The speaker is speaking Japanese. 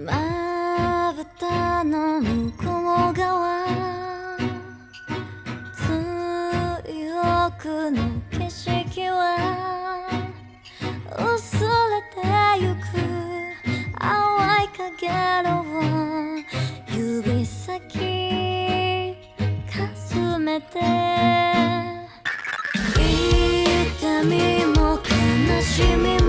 まぶたの向こう側強くの景色は薄れてゆく淡い影の指先かすめて痛みも悲しみも